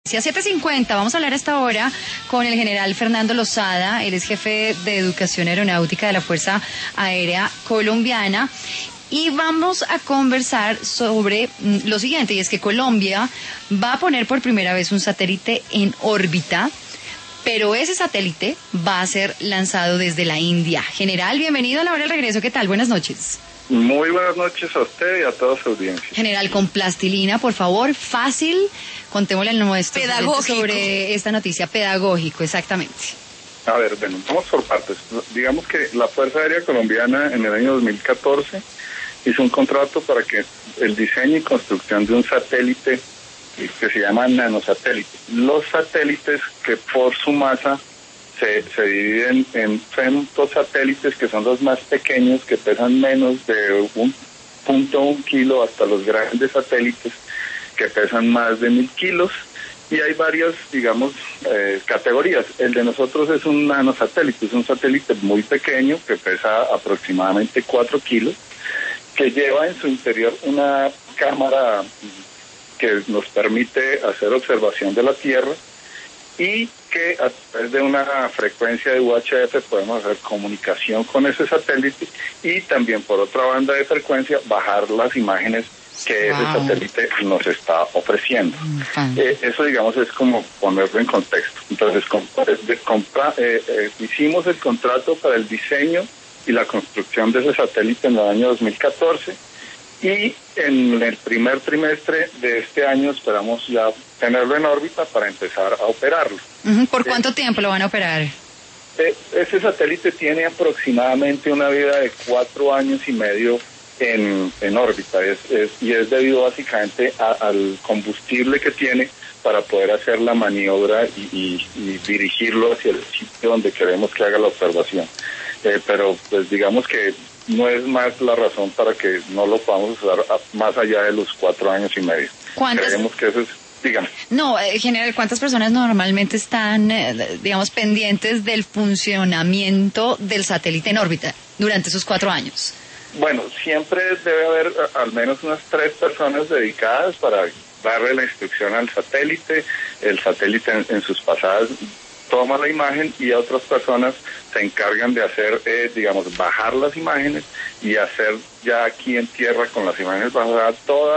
7:50, vamos a hablar a esta hora con el general Fernando Lozada, él es jefe de Educación Aeronáutica de la Fuerza Aérea Colombiana, y vamos a conversar sobre lo siguiente, y es que Colombia va a poner por primera vez un satélite en órbita, pero ese satélite va a ser lanzado desde la India. General, bienvenido a la hora del regreso, ¿qué tal? Buenas noches. Muy buenas noches a usted y a toda su audiencia. General, con plastilina, por favor, fácil, contémosle a nuestro sobre esta noticia, pedagógico, exactamente. A ver, bueno, vamos por partes. Digamos que la Fuerza Aérea Colombiana en el año 2014 hizo un contrato para que el diseño y construcción de un satélite que se llama nanosatélite. Los satélites que por su masa se dividen en femtosatélites, que son los más pequeños, que pesan menos de 1.1 kilo, hasta los grandes satélites, que pesan más de 1.000 kilos. Y hay varias, digamos, categorías. El de nosotros es un nanosatélite, es un satélite muy pequeño, que pesa aproximadamente 4 kilos, que lleva en su interior una cámara que nos permite hacer observación de la Tierra, y que a través de una frecuencia de UHF podemos hacer comunicación con ese satélite y también por otra banda de frecuencia bajar las imágenes que ese satélite nos está ofreciendo. Eso, digamos, es como ponerlo en contexto. Entonces, hicimos el contrato para el diseño y la construcción de ese satélite en el año 2014, y en el primer trimestre de este año esperamos ya tenerlo en órbita para empezar a operarlo. ¿Por cuánto tiempo lo van a operar? Ese satélite tiene aproximadamente una vida de 4 años y medio en órbita, y es debido básicamente al combustible que tiene para poder hacer la maniobra y dirigirlo hacia el sitio donde queremos que haga la observación. Pero pues digamos que no es más la razón para que no lo podamos usar más allá de los 4 años y medio. Creemos que eso es... Dígame. No, general, ¿cuántas personas normalmente están, digamos, pendientes del funcionamiento del satélite en órbita durante esos 4 años? Bueno, siempre debe haber al menos unas 3 personas dedicadas para darle la instrucción al satélite. El satélite en sus pasadas toma la imagen, y otras personas se encargan de hacer, digamos, bajar las imágenes y hacer ya aquí en tierra con las imágenes bajadas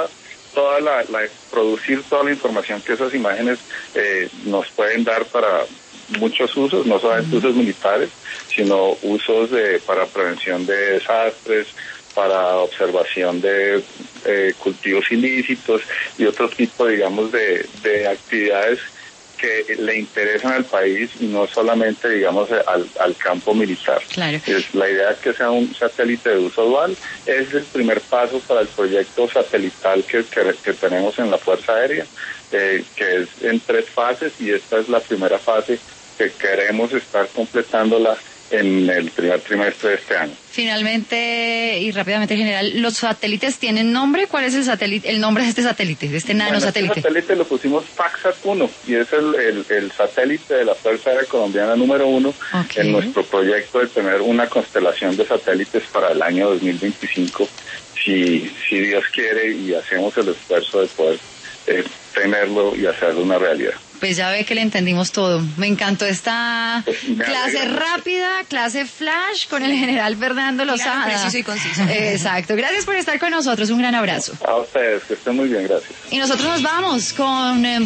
producir toda la información que esas imágenes nos pueden dar para muchos usos, no solamente usos militares, sino usos para prevención de desastres, para observación de cultivos ilícitos y otro tipo, digamos, de actividades que le interesan al país y no solamente, digamos, al campo militar. Claro. La idea es que sea un satélite de uso dual. Es el primer paso para el proyecto satelital que tenemos en la Fuerza Aérea, que es en 3 fases, y esta es la primera fase que queremos estar completándola en el primer trimestre de este año. Finalmente y rápidamente, general, ¿los satélites tienen nombre? ¿Cuál es el nombre de este satélite, de este nanosatélite? Este satélite lo pusimos FACSAT-1, y es el satélite de la Fuerza Aérea Colombiana número 1 en nuestro proyecto de tener una constelación de satélites para el año 2025, si Dios quiere y hacemos el esfuerzo de poder tenerlo y hacerlo una realidad. Pues ya ve que le entendimos todo. Me encantó esta clase rápida, clase flash con el general Fernando Lozada. Claro, preciso y conciso. Exacto. Gracias por estar con nosotros. Un gran abrazo. A ustedes, que estén muy bien, gracias. Y nosotros nos vamos con